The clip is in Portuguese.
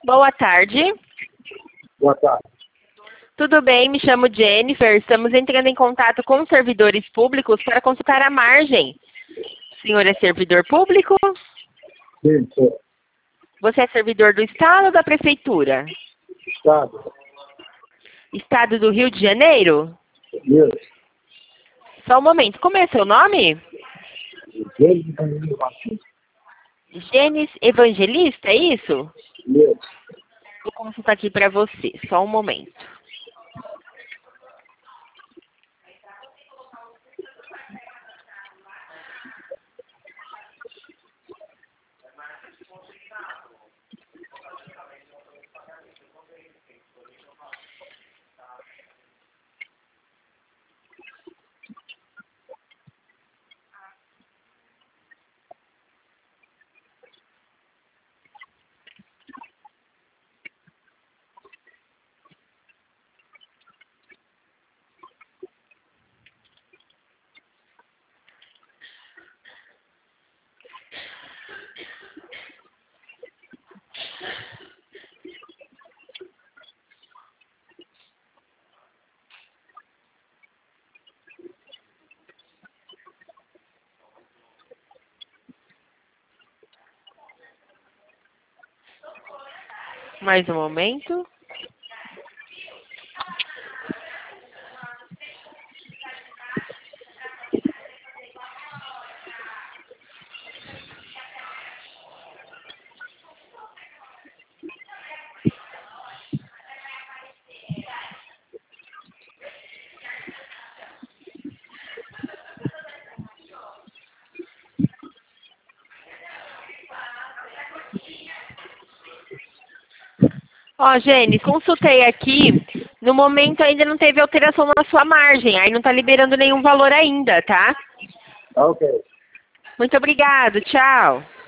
Boa tarde. Boa tarde. Tudo bem? Me chamo Jennifer. Estamos entrando em contato com os servidores públicos para consultar a margem. O senhor é servidor público? Sim, sou. Você é servidor do Estado ou da Prefeitura? Estado. Estado do Rio de Janeiro? Isso. Só um momento. Como é seu nome? Desde Danilo Batista. Gênesis Evangelista, é isso? Isso. Vou consultar aqui para você. Só um momento. Mais um momento. Ó, Gênesis, consultei aqui. No momento ainda não teve alteração na sua margem. Aí não está liberando nenhum valor ainda, tá? Ok. Muito obrigado. Tchau.